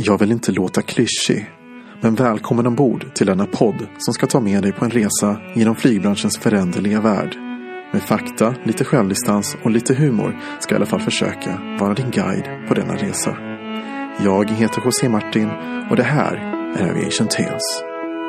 Jag vill inte låta klyschig, men välkommen ombord till denna podd som ska ta med dig på en resa genom flygbranschens föränderliga värld. Med fakta, lite självdistans och lite humor ska jag i alla fall försöka vara din guide på denna resa. Jag heter José Martin och det här är Aviation Tales.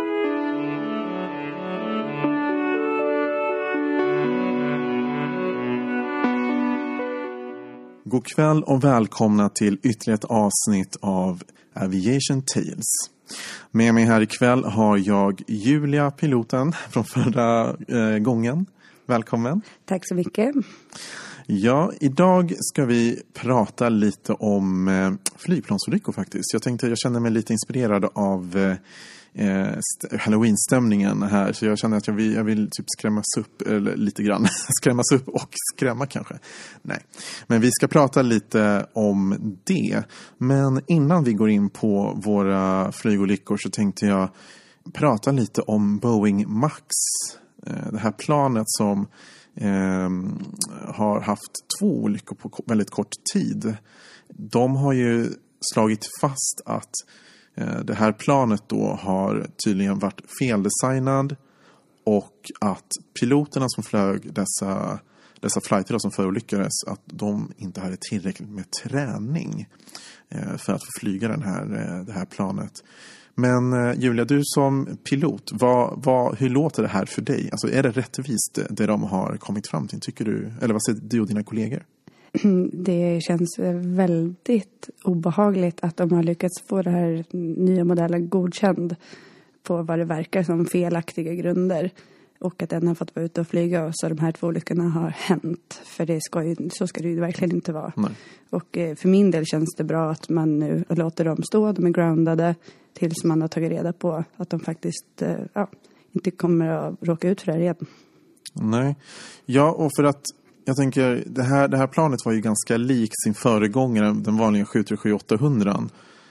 God kväll och välkomna till ytterligare ett avsnitt av Aviation Tales. Med mig här ikväll har jag Julia, piloten från förra gången. Välkommen. Tack så mycket. Ja, idag ska vi prata lite om flygplansolyckor faktiskt. Jag känner mig lite inspirerad av Halloween-stämningen här. Så jag känner att jag vill typ skrämmas upp eller lite grann. Skrämmas upp och skrämma kanske. Nej, men vi ska prata lite om det. Men innan vi går in på våra flygolyckor så tänkte jag prata lite om Boeing Max. Det här planet som har haft 2 olyckor på väldigt kort tid. De har ju slagit fast att det här planet då har tydligen varit feldesignad och att piloterna som flög dessa flighter som förolyckades, att de inte hade tillräckligt med träning för att få flyga det här planet. Men Julia, du som pilot, hur låter det här för dig? Alltså, är det rättvist det de har kommit fram till, tycker du? Eller vad säger du och dina kollegor? Det känns väldigt obehagligt att de har lyckats få den här nya modellen godkänd på vad det verkar som felaktiga grunder. Och att den har fått vara ute och flyga och så de här 2 olyckorna har hänt. För så ska det ju verkligen inte vara. Nej. Och för min del känns det bra att man nu låter dem stå. De är groundade tills man har tagit reda på att de faktiskt inte kommer att råka ut för det här igen. Nej, ja, och för att jag tänker, det här planet var ju ganska lik sin föregångare, den vanliga 737-800.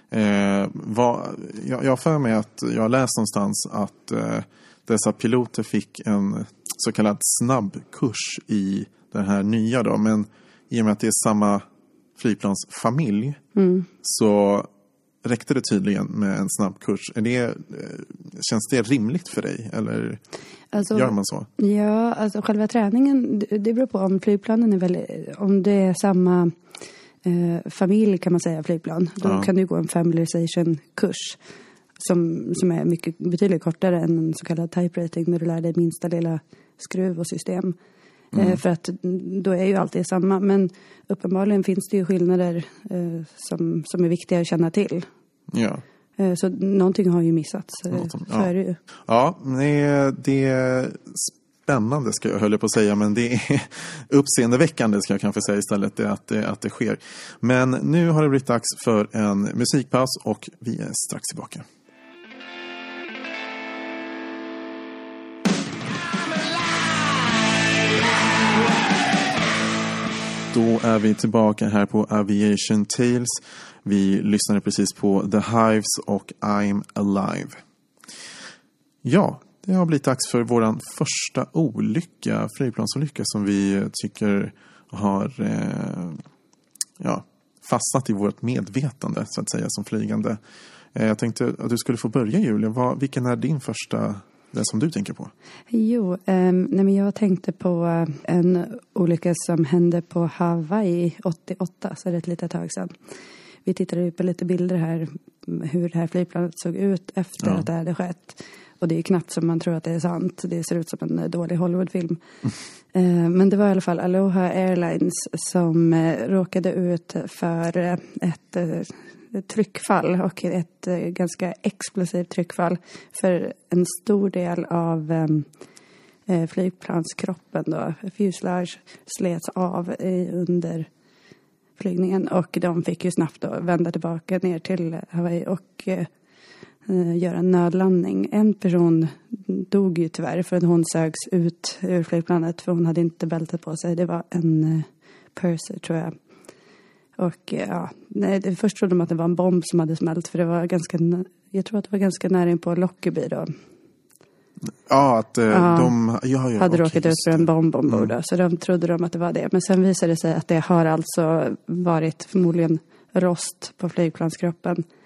Jag har för mig att jag har läst någonstans att dessa piloter fick en så kallad snabbkurs i den här nya då. Men i och med att det är samma flygplansfamilj så räckte det tydligen med en snabbkurs. Känns det rimligt för dig? Eller gör man så? Ja, alltså själva träningen, det beror på om flygplanen om det är samma familj kan man säga flygplan. Då kan du gå en familiarization-kurs som är betydligt kortare än en så kallad type rating där du lär dig minsta lilla skruv och system. För att då är ju alltid samma. Men uppenbarligen finns det ju skillnader som är viktiga att känna till. Ja. Så någonting har ju missats. Så är det ju. Ja, det är spännande ska jag höll på att säga. Men det är uppseendeväckande ska jag kanske säga istället att det sker. Men nu har det blivit dags för en musikpaus och vi är strax tillbaka. Då är vi tillbaka här på Aviation Tales. Vi lyssnade precis på The Hives och I'm Alive. Ja, det har blivit dags för våran första flygplansolycka som vi tycker har fastnat i vårt medvetande så att säga som flygande. Jag tänkte att du skulle få börja, Julia. Vilken är din första, det som du tänker på? Jo, men jag tänkte på en olycka som hände på Hawaii 88, så det är ett litet tag sedan. Vi tittade på lite bilder här, hur det här flygplanet såg ut efter att det hade skett. Och det är knappt som man tror att det är sant. Det ser ut som en dålig Hollywoodfilm. Men det var i alla fall Aloha Airlines som råkade ut för ett tryckfall och ett ganska explosivt tryckfall, för en stor del av flygplanskroppen då, fuselage, slets av under flygningen och de fick ju snabbt då vända tillbaka ner till Hawaii och göra en nödlandning. En person dog ju tyvärr för att hon sögs ut ur flygplanet för hon hade inte bältet på sig. Det var en purser tror jag. Och först trodde de att det var en bomb som hade smält, för det var jag tror att det var ganska nära in på Lockerbie då. Ja, att de hade råkat ut för en bomb ombord. Så de trodde att det var det. Men sen visade det sig att det har alltså varit förmodligen rost på flygplanskroppen.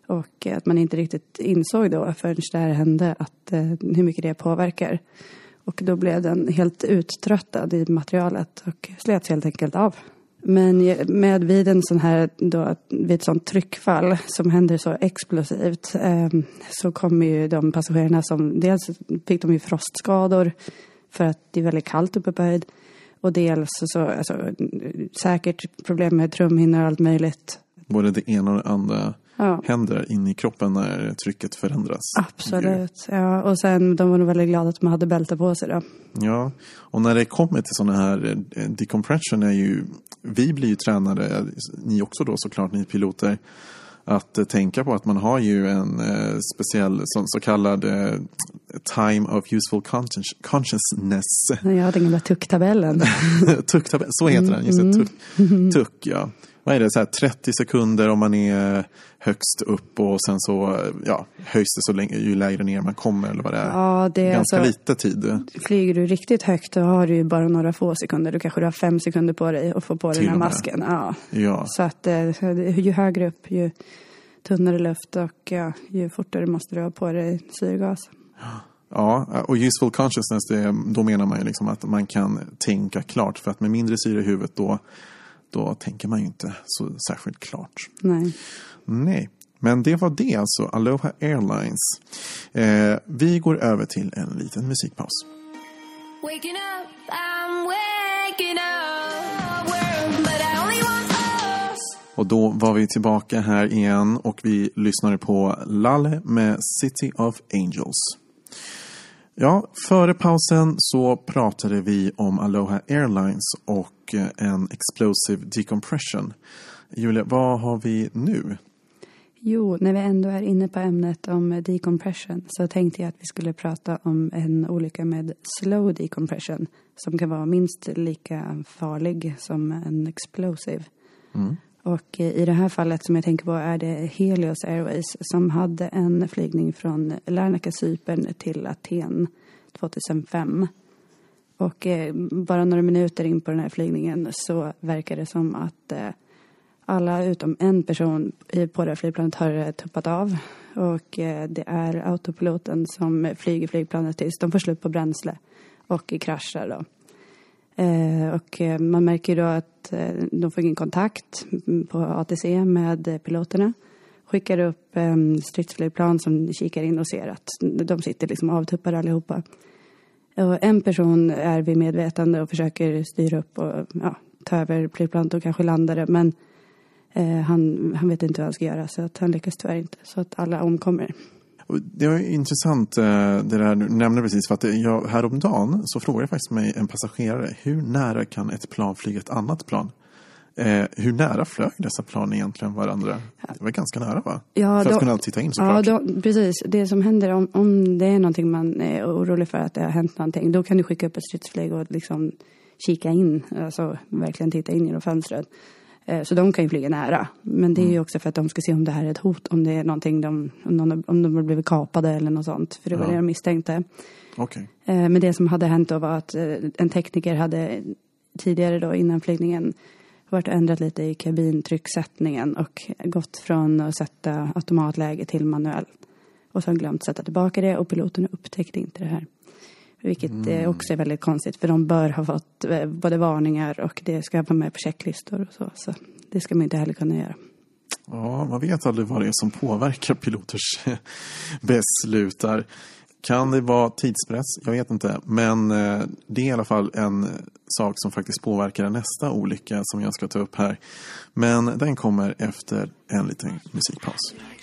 Och att man inte riktigt insåg då förrän det här hände att hur mycket det påverkar. Och då blev den helt uttröttad i materialet och slets helt enkelt av. Men vid en sån här då, vid ett sånt tryckfall som händer så explosivt så kommer ju de passagerarna som dels fick de ju frostskador för att det är väldigt kallt uppe på höjd. Och dels så säkert problem med trumhinnor och allt möjligt. Både det ena och det andra händer in i kroppen när trycket förändras. Absolut, ja. Och sen de var nog väldigt glada att de hade bälte på sig då. Ja, och när det kommer till sådana här decompression vi blir ju tränade, ni också då såklart, ni piloter, att tänka på att man har ju en speciell så kallad time of useful consciousness. Jag hade gamla tucktabellen. Tucktabellen, så heter den, just det. Tuck, ja. Vad är det, så här 30 sekunder om man är högst upp och sen så höjs det så länge ju lägre ner man kommer eller vad det är. Ja, det är ganska lite tid. Flyger du riktigt högt då har du ju bara några få sekunder. Du kanske har 5 sekunder på dig att få på den här masken. Ja. Så att ju högre upp ju tunnare luft och ju fortare måste du ha på dig syrgas. Ja, och useful consciousness, då menar man ju liksom att man kan tänka klart, för att med mindre syre i huvudet då tänker man ju inte så särskilt klart. Nej. Men det var det alltså, Aloha Airlines. Vi går över till en liten musikpaus. Waking up, I'm waking up, but I only want us. Och då var vi tillbaka här igen och vi lyssnade på Lalle med City of Angels. Ja, före pausen så pratade vi om Aloha Airlines och en explosive decompression. Julia, vad har vi nu? Jo, när vi ändå är inne på ämnet om decompression så tänkte jag att vi skulle prata om en olycka med slow decompression som kan vara minst lika farlig som en explosive. Och i det här fallet som jag tänker på är det Helios Airways som hade en flygning från Larnaca, Cypern till Aten 2005. Och bara några minuter in på den här flygningen så verkar det som att alla utom en person på det här flygplanet har tuppat av. Och det är autopiloten som flyger flygplanet tills de får slut på bränsle och kraschar då. Och man märker då att de får ingen kontakt på ATC med piloterna. Skickar upp stridsflygplan som kikar in och ser att de sitter liksom avtuppade allihopa. Och en person är vid medvetande och försöker styra upp och ta över flygplanet och kanske landa det. Men han vet inte vad han ska göra så att han lyckas tyvärr inte. Så att alla omkommer. Det var intressant det där du nämnde precis, för att häromdagen så frågade faktiskt mig en passagerare hur nära kan ett plan flyga ett annat plan? Hur nära flög dessa plan egentligen varandra? Det var ganska nära, va? Ja, för att kunna titta in såklart. Ja, precis. Det som händer om det är någonting man är orolig för att det har hänt någonting, då kan du skicka upp ett stridsflyg och liksom kika in, alltså verkligen titta in genom fönstret. Så de kan ju flyga nära. Men det är ju också för att de ska se om det här är ett hot. Om det är någonting om de har blivit kapade eller något sånt. För det var det de misstänkte. Okay. Men det som hade hänt då var att en tekniker hade tidigare då innan flygningen varit ändrat lite i kabintrycksättningen. Och gått från att sätta automatläge till manuell. Och så har glömt sätta tillbaka det. Och piloterna upptäckte inte det här. Vilket också är väldigt konstigt. För de bör ha fått både varningar och det ska vara med på checklistor och så. Så det ska man inte heller kunna göra. Ja, man vet aldrig vad det är som påverkar piloters beslut där. Kan det vara tidspress? Jag vet inte. Men det är i alla fall en sak som faktiskt påverkar nästa olycka som jag ska ta upp här. Men den kommer efter en liten musikpaus.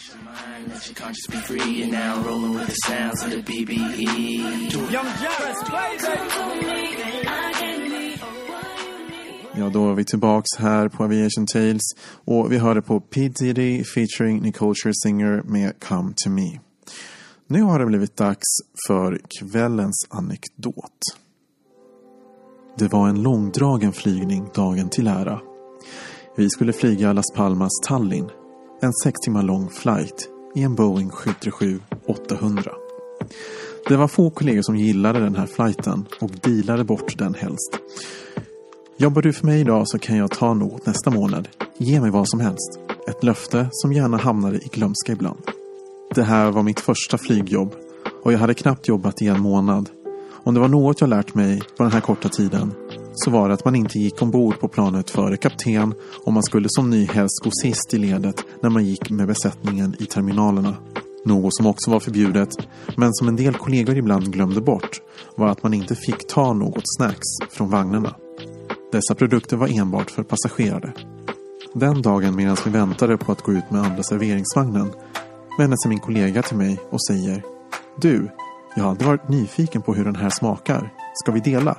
Ja, då är vi tillbaks här på Aviation Tales. Och vi hörde på P. Diddy featuring Nicole Scherzinger med Come to Me. Nu har det blivit dags för kvällens anekdot. Det var en långdragen flygning dagen till ära. Vi skulle flyga Las Palmas Tallinn. En 6 timmar lång flight i en Boeing 737-800. Det var få kollegor som gillade den här flighten och dealade bort den helst. Jobbar du för mig idag så kan jag ta något nästa månad. Ge mig vad som helst. ett löfte som gärna hamnade i glömska ibland. Det här var mitt första flygjobb och jag hade knappt jobbat i en månad. Om det var något jag lärt mig på den här korta tiden så var det att man inte gick ombord på planet före kapten och man skulle som ny helst gå sist i ledet när man gick med besättningen i terminalerna. Något som också var förbjudet, men som en del kollegor ibland glömde bort, var att man inte fick ta något snacks från vagnarna. Dessa produkter var enbart för passagerare. Den dagen medan vi väntade på att gå ut med andra serveringsvagnen vänder sig min kollega till mig och säger: Du, jag har aldrig varit nyfiken på hur den här smakar. Ska vi dela?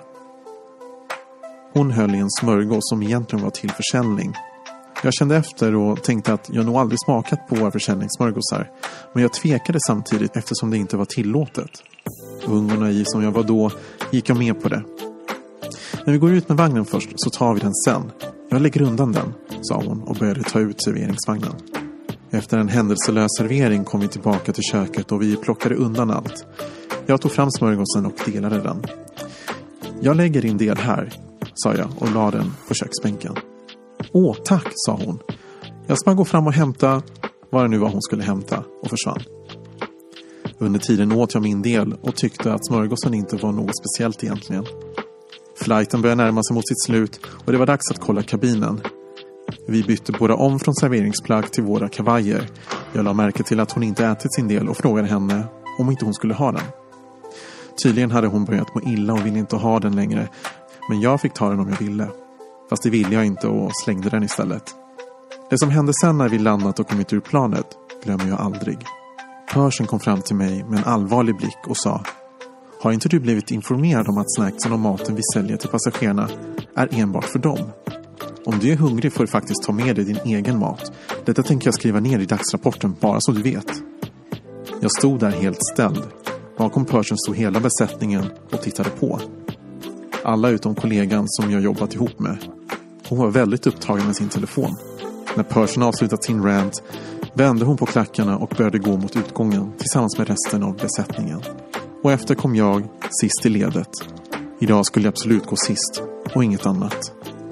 Hon höll i en smörgås som egentligen var till försäljning. Jag kände efter och tänkte att jag nog aldrig smakat på våra försäljningssmörgåsar. Men jag tvekade samtidigt eftersom det inte var tillåtet. Ung och naiv som jag var då gick jag med på det. När vi går ut med vagnen först så tar vi den sen. Jag lägger undan den, sa hon och började ta ut serveringsvagnen. Efter en händelselös servering kom vi tillbaka till köket och vi plockade undan allt. Jag tog fram smörgåsen och delade den. Jag lägger din del här, sa jag och la den på köksbänken. Åh, tack, sa hon. Jag ska gå fram och hämta vad det nu var hon skulle hämta och försvann. Under tiden åt jag min del och tyckte att smörgåsen inte var något speciellt egentligen. Flighten började närma sig mot sitt slut och det var dags att kolla kabinen. Vi bytte båda om från serveringsplagg till våra kavajer. Jag la märke till att hon inte ätit sin del och frågade henne om inte hon skulle ha den. Tydligen hade hon börjat må illa och ville inte ha den längre, men jag fick ta den om jag ville. Fast det ville jag inte och slängde den istället. Det som hände sen när vi landat och kommit ur planet glömmer jag aldrig. Persen kom fram till mig med en allvarlig blick och sa: Har inte du blivit informerad om att snacksen och maten vi säljer till passagerarna är enbart för dem? Om du är hungrig får du faktiskt ta med dig din egen mat. Detta tänker jag skriva ner i dagsrapporten bara så du vet. Jag stod där helt ställd. Bakom Persen stod hela besättningen och tittade på. Alla utom kollegan som jag jobbat ihop med. Hon var väldigt upptagen med sin telefon. När Persen avslutat sin rant vände hon på klackarna och började gå mot utgången tillsammans med resten av besättningen. Och efter kom jag sist i ledet. Idag skulle jag absolut gå sist och inget annat.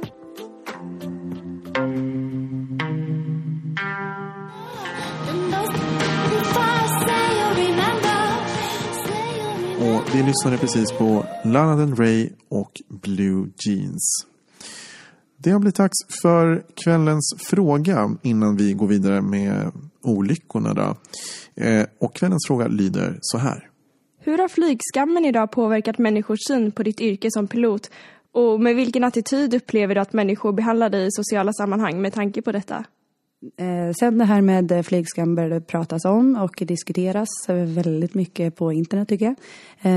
Och vi lyssnade precis på Lana Del Rey och Blue Jeans. Det har blivit dags för kvällens fråga innan vi går vidare med olyckorna då. Och kvällens fråga lyder så här. Hur har flygskammen idag påverkat människors syn på ditt yrke som pilot? Och med vilken attityd upplever du att människor behandlar dig i sociala sammanhang med tanke på detta? Sen det här med flygskam började pratas om och diskuteras väldigt mycket på internet tycker jag.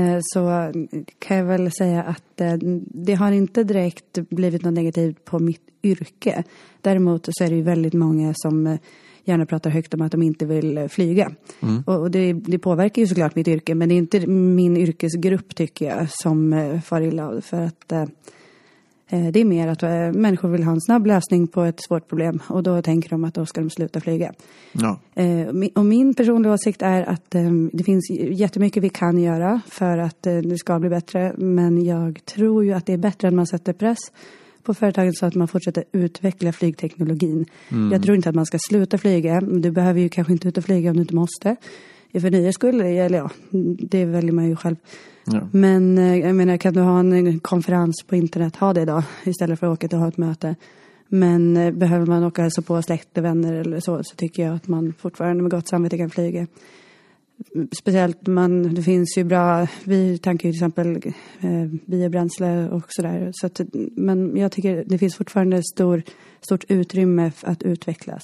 Så kan jag väl säga att det har inte direkt blivit något negativt på mitt yrke. Däremot så är det ju väldigt många som gärna pratar högt om att de inte vill flyga. Mm. Och det påverkar ju såklart mitt yrke, men det är inte min yrkesgrupp tycker jag som far illa av. För att det är mer att människor vill ha en snabb lösning på ett svårt problem. Och då tänker de att då ska de sluta flyga. Ja. Och min personliga åsikt är att det finns jättemycket vi kan göra för att det ska bli bättre. Men jag tror ju att det är bättre att man sätter press på företagen så att man fortsätter utveckla flygteknologin. Mm. Jag tror inte att man ska sluta flyga. Du behöver ju kanske inte ut och flyga om du inte måste. För nöjes skull, eller ja, det väljer man ju själv. Ja. Men jag menar, kan du ha en konferens på internet, ha det då istället för att åka till och ha ett möte. Men behöver man åka hälsa på släkt och vänner eller så tycker jag att man fortfarande med gott samvete kan flyga. Speciellt det finns ju bra, vi tankar ju till exempel biobränsle och sådär. Så att, men jag tycker det finns fortfarande stort utrymme att utvecklas.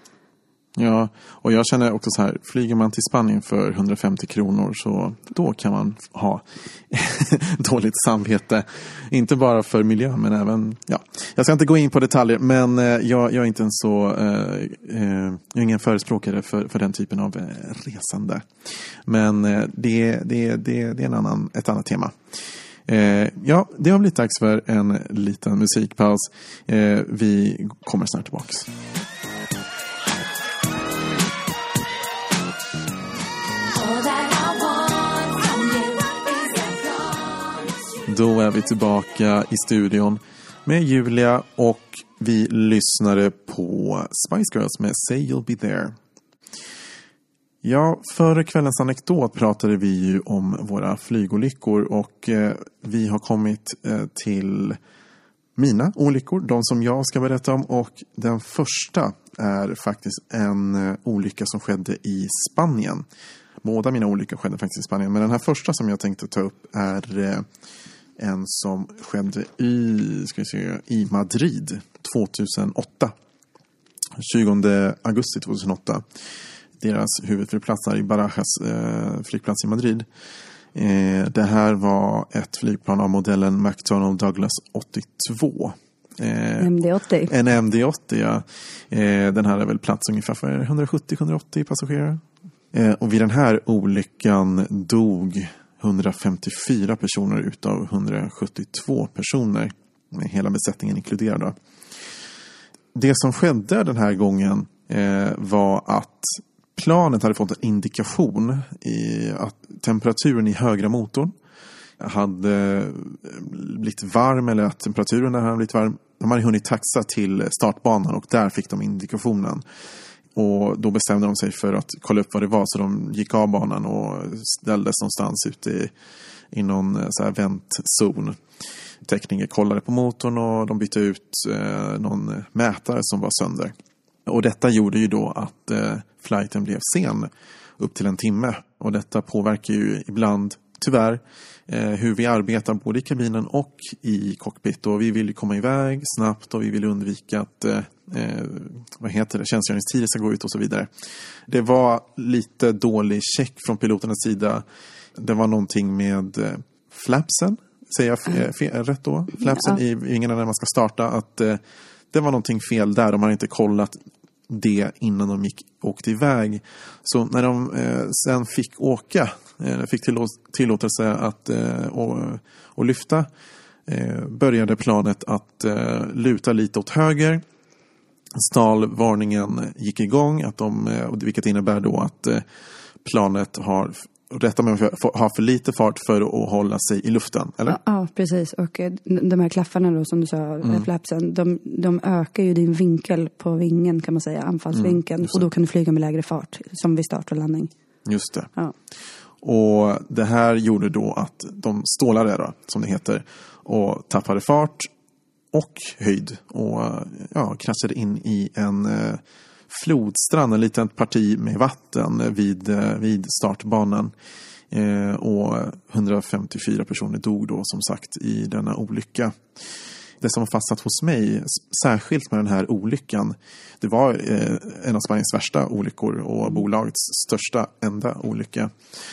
Ja, och jag känner också så här, flyger man till Spanien för 150 kronor så då kan man ha dåligt samvete. Inte bara för miljön men även, ja. Jag ska inte gå in på detaljer men jag är inte en så, jag är ingen förespråkare för den typen av resande. Men det är ett annat tema. Ja, det har blivit dags för en liten musikpaus. Vi kommer snart tillbaks. Då är vi tillbaka i studion med Julia och Vi lyssnade på Spice Girls med Say You'll Be There. Ja, före kvällens anekdot pratade vi ju om våra flygolyckor och vi har kommit till mina olyckor, de som jag ska berätta om, och den första är faktiskt en olycka som skedde i Spanien. Båda mina olyckor skedde faktiskt i Spanien, men den här första som jag tänkte ta upp är en som skedde i Madrid 2008. 20 augusti 2008. Deras huvudflygplats är i Barajas flygplats i Madrid. Det här var ett flygplan av modellen McDonnell Douglas 82. MD-80. En MD-80, ja. Den här är väl plats ungefär för 170-180 passagerare. Och vid den här olyckan dog 154 personer utav 172 personer. Med hela besättningen inkluderad då. Det som skedde den här gången var att planet hade fått en indikation i att temperaturen i högra motorn hade blivit varm, eller att temperaturen där hade blivit varm. De hade hunnit taxa till startbanan och där fick de indikationen. Och då bestämde de sig för att kolla upp vad det var, så de gick av banan och ställdes någonstans ute i någon så här väntzon. Tekniker kollade på motorn och de bytte ut någon mätare som var sönder. Och detta gjorde ju då att flighten blev sen upp till en timme. Och detta påverkar ju ibland, tyvärr, hur vi arbetar både i kabinen och i cockpit. Och vi vill ju komma iväg snabbt och vi vill undvika att tjänstgöringstiden ska gå ut och så vidare. Det var lite dålig check från piloternas sida. Det var någonting med flapsen, säger jag rätt då? Flapsen i vingarna när man ska starta, att det var någonting fel där. De hade inte kollat det innan de åkte iväg. Så när de sen fick tillåtelse att och lyfta, började planet att luta lite åt höger. Stallvarningen gick igång, vilket innebär då att planet har för lite fart för att hålla sig i luften, eller? Ja, precis. Och de här klaffarna då, som du sa, flapsen, de ökar ju din vinkel på vingen, kan man säga, anfallsvinkeln. Och då kan du flyga med lägre fart, som vid start och landning. Just det. Ja. Och det här gjorde då att de stålade då, som det heter, och tappade fart och höjd. Och kraschade in i en flodstrand, en liten parti med vatten vid startbanan. Och 154 personer dog då, som sagt, i denna olycka. Det som har fastnat hos mig, särskilt med den här olyckan, det var en av Spaniens värsta olyckor och bolagets största enda olycka.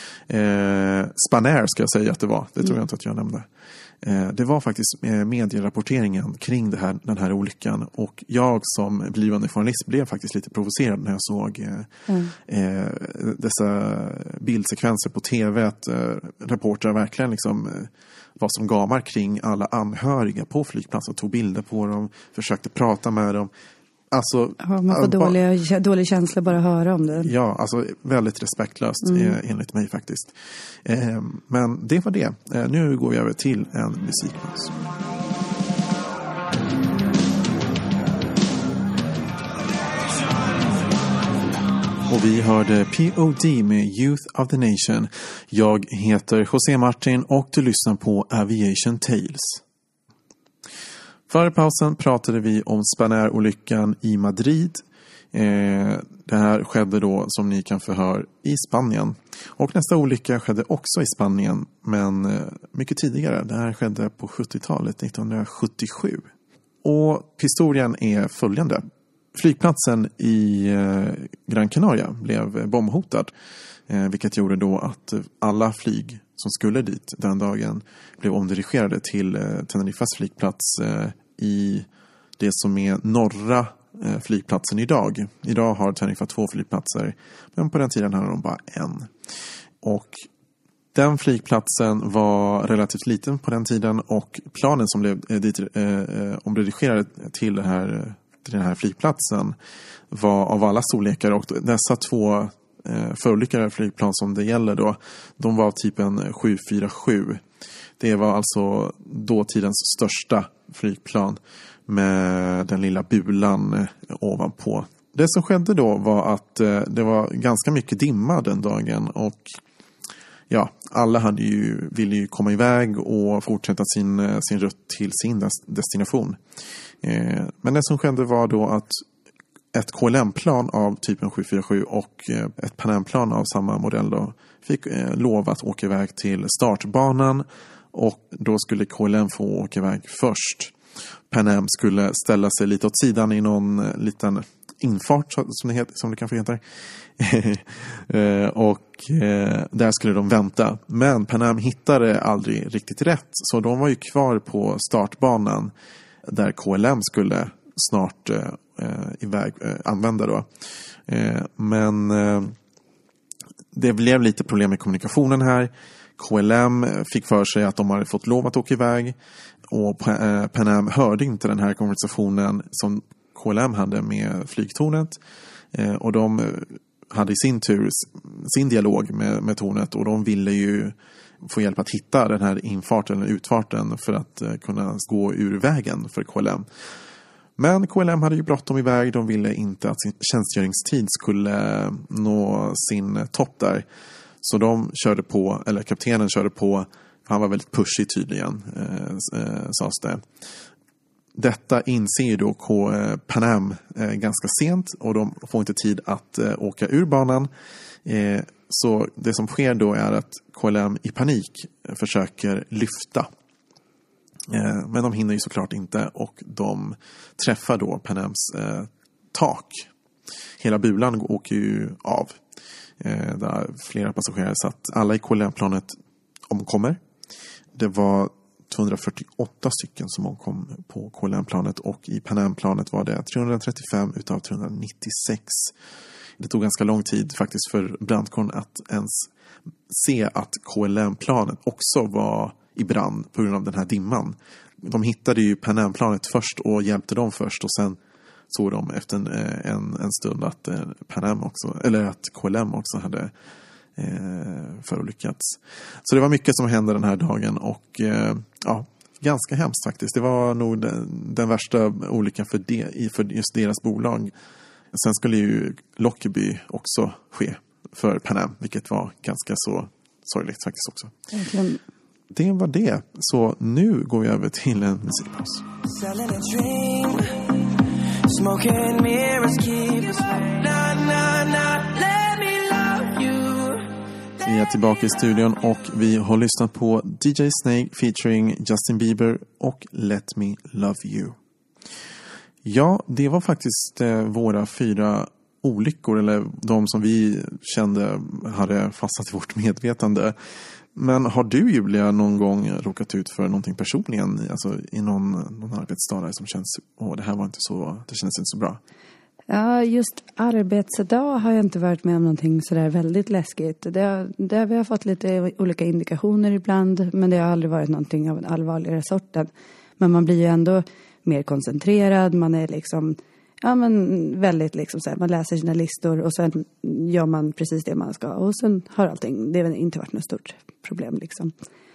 Spanair ska jag säga att det var. Det tror jag inte att jag nämnde. Det var faktiskt medierapporteringen kring den här olyckan, och jag som blivande journalist blev faktiskt lite provocerad när jag såg dessa bildsekvenser på tv, att reportrar verkligen liksom var som gamar kring alla anhöriga på flygplatsen och tog bilder på dem, försökte prata med dem. Alltså, man får dålig känsla bara att höra om det. Ja, alltså väldigt respektlöst enligt mig faktiskt. Men det var det. Nu går vi över till en musikpaus. Och vi hörde P.O.D. med Youth of the Nation. Jag heter José Martin och du lyssnar på Aviation Tales. Före pausen pratade vi om Spanair-olyckan i Madrid. Det här skedde då, som ni kan förhöra, i Spanien. Och nästa olycka skedde också i Spanien, men mycket tidigare. Det här skedde på 70-talet, 1977. Och historien är följande. Flygplatsen i Gran Canaria blev bombhotad, vilket gjorde då att alla flyg som skulle dit den dagen blev omdirigerade till Teneriffas flygplats i det som är norra flygplatsen idag. Idag har Tenerife 2 flygplatser, men på den tiden hade de bara en. Och den flygplatsen var relativt liten på den tiden, och planen som blev omdirigerade till den här flygplatsen var av alla storlekar, och dessa två förolyckade flygplan som det gäller då, de var av typen 747. Det var alltså dåtidens största flygplan med den lilla bulan ovanpå. Det som skedde då var att det var ganska mycket dimma den dagen och ja, alla ville ju komma iväg och fortsätta sin rutt till sin destination. Men det som skedde var då att ett KLM-plan av typen 747 och ett Pan Am-plan av samma modell då fick lov att åka iväg till startbanan och då skulle KLM få åka iväg först. Pan Am skulle ställa sig lite åt sidan i någon liten infart som det kanske heter. Och där skulle de vänta. Men Pan Am hittade aldrig riktigt rätt. Så de var ju kvar på startbanan där KLM skulle snart iväg använda då. Men det blev lite problem med kommunikationen här. KLM fick för sig att de hade fått lov att åka iväg. Och Pan Am hörde inte den här konversationen som KLM hade med flygtornet. Och de hade i sin tur sin dialog med tornet. Och de ville ju få hjälp att hitta den här infarten eller utfarten för att kunna gå ur vägen för KLM. Men KLM hade ju bråttom iväg. De ville inte att sin tjänstgöringstid skulle nå sin topp där. Så de körde på, eller kaptenen körde på. Han var väldigt pushig tydligen, sades det. Detta inser ju då Pan Am ganska sent och de får inte tid att åka ur banan. Så det som sker då är att KLM i panik försöker lyfta. Men de hinner ju såklart inte och de träffar då Pan Ams tak. Hela bulan åker ju av. Där flera passagerare satt. Alla i KLM-planet omkommer. Det var 248 stycken som omkom på KLM-planet och i Pan Am-planet var det 335 utav 396. Det tog ganska lång tid faktiskt för brandkåren att ens se att KLM-planet också var i brand på grund av den här dimman. De hittade ju Pan Am-planet först och hjälpte dem först och sen såg de efter en stund att Pan Am också, eller att KLM också hade förolyckats. Så det var mycket som hände den här dagen och ja, ganska hemskt faktiskt. Det var nog den värsta olyckan för just deras bolag. Sen skulle ju Lockerbie också ske för Pan Am, vilket var ganska så sorgligt faktiskt också. Det var det. Så nu går vi över till en musikpaus. Smoking mirrors keep us Vi är tillbaka i studion och vi har lyssnat på DJ Snake featuring Justin Bieber och Let Me Love You. Ja, det var faktiskt våra 4 olyckor, eller de som vi kände hade fastnat i vårt medvetande. Men har du, Julia, någon gång råkat ut för någonting personligen, alltså i någon arbetsdag där som känns, det här var inte så, det kändes inte så bra? Ja, just arbetsdag har jag inte varit med om någonting sådär väldigt läskigt. Det vi har fått lite olika indikationer ibland, men det har aldrig varit någonting av en allvarligare sorten. Men man blir ju ändå mer koncentrerad, man är liksom, ja men väldigt liksom så här, man läser sina listor och sen gör man precis det man ska och sen har allting, det har inte varit något stort problem liksom.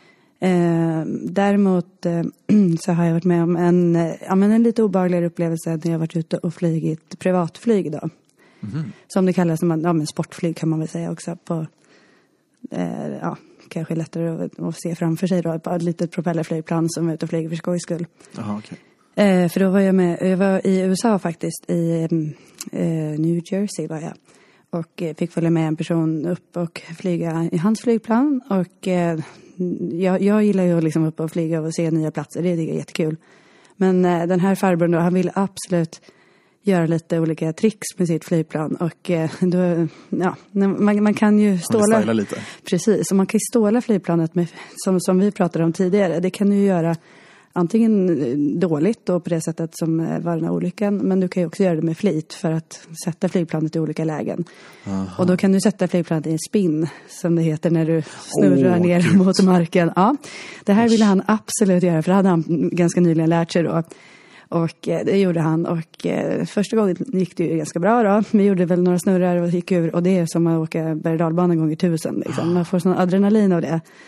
Däremot så har jag varit med om en lite obehagligare upplevelse när jag varit ute och flygit privatflyg då. Mm-hmm. Som det kallas, men sportflyg kan man väl säga också på, kanske lättare att se framför sig då, på ett litet propellerflygplan som är ute och flyger för skojs skull. Aha, okay. För då var jag var i USA faktiskt, i New Jersey var jag. Och fick följa med en person upp och flyga i hans flygplan. Och jag gillar ju liksom upp och flyga och se nya platser, det är jättekul. Men den här farbrorn då, han ville absolut göra lite olika tricks med sitt flygplan. Och då, ja, man kan ju ståla lite. Precis, och man kan ju ståla flygplanet med, som vi pratade om tidigare. Det kan du göra antingen dåligt då på det sättet som var den här olyckan. Men du kan ju också göra det med flit för att sätta flygplanet i olika lägen. Aha. Och då kan du sätta flygplanet i en spin, som det heter när du snurrar ner mot marken. Ja, det här ville han absolut göra, för det hade han ganska nyligen lärt sig då. Och det gjorde han. Och första gången gick det ju ganska bra då. Vi gjorde väl några snurrar och gick ur. Och det är som att åka berg- och dalbanan gånger 1000 liksom. Man får sån adrenalin av det.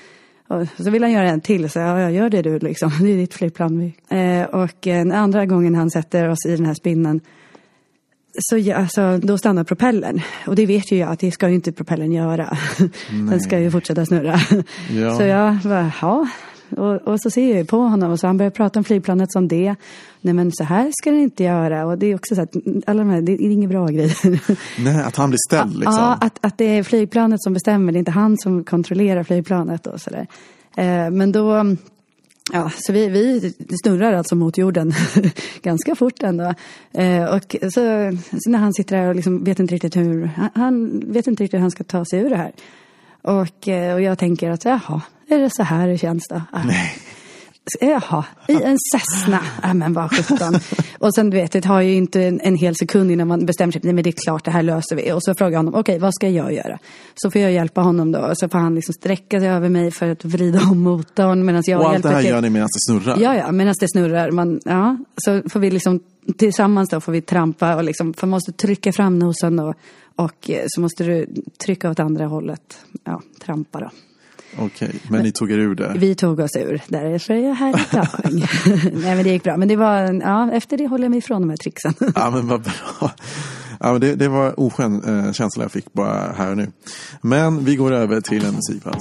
Och så vill han göra en till, så jag gör det du liksom. Det är ditt flygplan. Och den andra gången han sätter oss i den här spinnen, så alltså, då stannar propellern. Och det vet ju jag att det ska ju inte propellern göra. Den ska ju fortsätta snurra. Ja. Så jag bara, ja. Och så ser jag på honom och så han börjar prata om flygplanet som det. Nej, men så här ska den inte göra. Och det är också så att alla de här, det är inga bra grejer. Nej, att han blir ställd liksom. Ja, att det är flygplanet som bestämmer. Det är inte han som kontrollerar flygplanet och sådär. Men då... Ja, så vi snurrar alltså mot jorden ganska fort ändå. Och så när han sitter där och liksom vet inte riktigt hur han ska ta sig ur det här. Och jag tänker att jaha, är det så här det känns då? Nej. Jaha, i en Cessna. Ja, men vad 17. Och sen du vet, det tar ju inte en hel sekund innan man bestämmer sig. Nej, men det är klart, det här löser vi. Och så frågar jag honom, okej, vad ska jag göra? Så får jag hjälpa honom då. Och så får han liksom sträcka sig över mig för att vrida om motorn. Medan jag och allt det här gör ni medan det snurrar? Ja, medan det snurrar. Så får vi liksom tillsammans då får vi trampa. Och liksom, för man måste trycka fram nosen och så måste du trycka åt andra hållet. Ja, trampa då. Okej, men ni tog er ur det? Vi tog oss ur. Därför är jag här idag. Nej, men det gick bra. Men det var, efter det håller jag mig ifrån de här tricksen. Ja, men vad bra. Ja, men det var oskön känsla jag fick bara här och nu. Men vi går över till en musikpaus.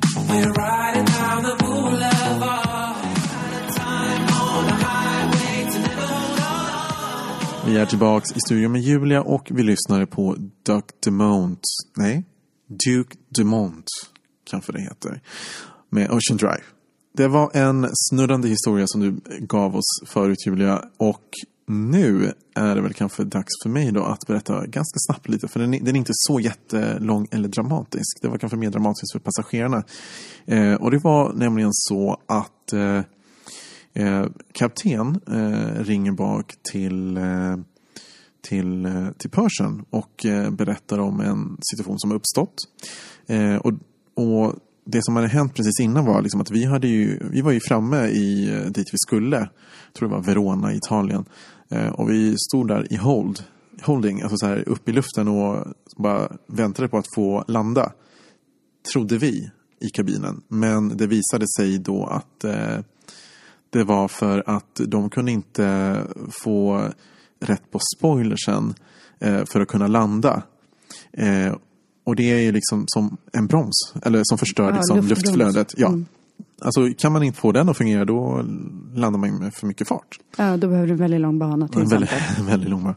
Vi är tillbaks i studion med Julia och vi lyssnade på Duke Dumont kanske det heter, med Ocean Drive. Det var en snurrande historia som du gav oss förut, Julia, och nu är det väl kanske dags för mig då att berätta ganska snabbt lite, för den är inte så jättelång eller dramatisk. Det var kanske mer dramatiskt för passagerarna. Och det var nämligen så att kapten ringer bak till Persian och berättar om en situation som uppstått. Och det som hade hänt precis innan var liksom att vi var ju framme dit vi skulle. Jag tror det var Verona i Italien. Och vi stod där i holding, alltså så här upp i luften och bara väntade på att få landa. Trodde vi i kabinen. Men det visade sig då att det var för att de kunde inte få rätt på spoilersen för att kunna landa. Och det är ju liksom som en broms, eller som förstör liksom luftflödet. Ja. Alltså kan man inte få den att fungera, då landar man med för mycket fart. Ja, då behöver du en väldigt lång bana till exempel. Väldigt lång bana.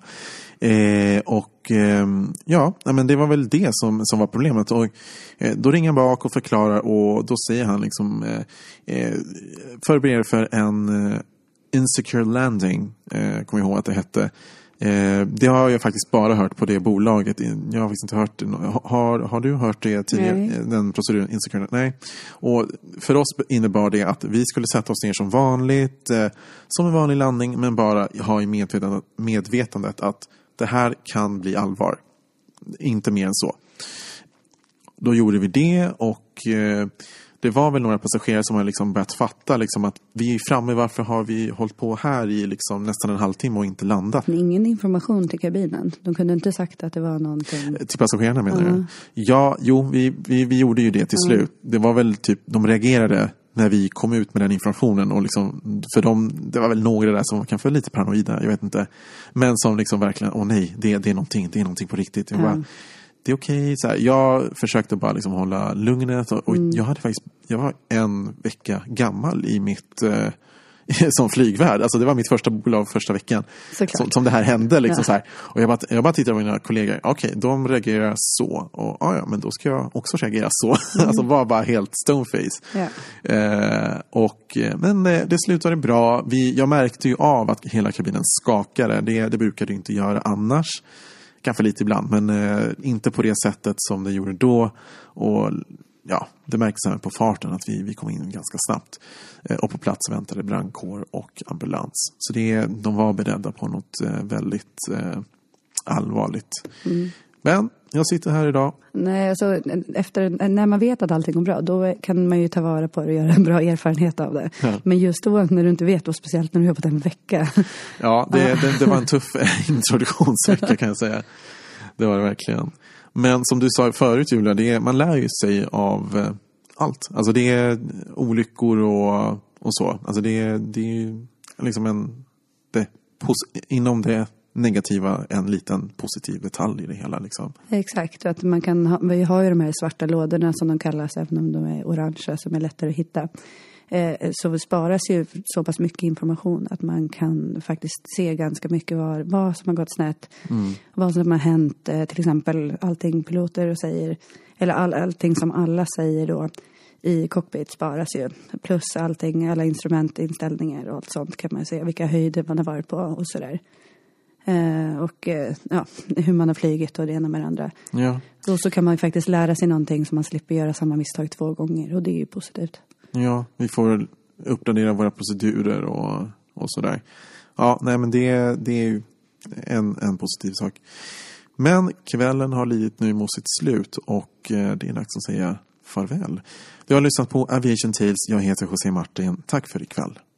Men det var väl det som var problemet. Och då ringer han bak och förklarar, och då säger han liksom förbered för en insecure landing, kommer jag ihåg att det hette. Det har jag faktiskt bara hört på det bolaget. Jag har faktiskt inte hört det. Har du hört det tidigare? Nej. Den proceduren, insecure? Nej. Och för oss innebar det att vi skulle sätta oss ner som vanligt, som en vanlig landning, men bara ha i medvetandet att det här kan bli allvar. Inte mer än så. Då gjorde vi det, och det var väl några passagerare som har liksom börjat fatta liksom att vi är framme, varför har vi hållit på här i liksom nästan en halvtimme och inte landat? Ingen information till kabinen. De kunde inte sagt att det var någonting. Till passagerarna menar du? Ja, vi gjorde ju det till slut. Det var väl typ, de reagerade när vi kom ut med den informationen, och liksom, för det var väl några där som var kanske lite paranoida, jag vet inte. Men som liksom verkligen, nej, det är någonting på riktigt. Jag bara, det är okej. Så här, jag försökte bara liksom hålla lugnet, och jag var en vecka gammal i mitt som flygvärd. Alltså det var mitt första bolag första veckan som det här hände liksom. Så här. Och jag bara tittade på mina kollegor. Okej, de reagerar så, och men då ska jag också reagera så. Alltså var bara helt stoneface. Men det slutade bra. Jag märkte ju av att hela kabinen skakade. Det brukade inte göra annars. Kanske lite ibland, men inte på det sättet som det gjorde då. Och ja, det märks även på farten att vi kom in ganska snabbt. Och på plats väntade brandkår och ambulans. Så de var beredda på något väldigt allvarligt. Men jag sitter här idag. Nej, alltså, när man vet att allting går bra, då kan man ju ta vara på det och göra en bra erfarenhet av det. Ja. Men just då när du inte vet, och speciellt när du har jobbat en vecka. Ja, det var en tuff introduktionsvecka kan jag säga. Det var det verkligen. Men som du sa förut, Julia, man lär ju sig allt. Alltså det är olyckor och så. Alltså det är liksom inom det negativa en liten positiv detalj i det hela liksom. Exakt, att vi har ju de här svarta lådorna som de kallas, även om de är orangea, som är lättare att hitta. Så sparas ju så pass mycket information att man kan faktiskt se ganska mycket vad som har gått snett, vad som har hänt, till exempel allting piloter säger, eller allting som alla säger då i cockpit sparas ju, plus allting, alla instrumentinställningar och allt sånt kan man se, vilka höjder man har varit på och sådär. Och hur man har flygit och det ena med det andra. Ja. Och så kan man ju faktiskt lära sig någonting så man slipper göra samma misstag 2 gånger, och det är ju positivt. Ja, vi får uppdatera våra procedurer och sådär. Ja, nej men det är ju en positiv sak. Men kvällen har lidit nu mot sitt slut och det är dags att säga farväl. Du har lyssnat på Aviation Tales. Jag heter José Martin. Tack för ikväll.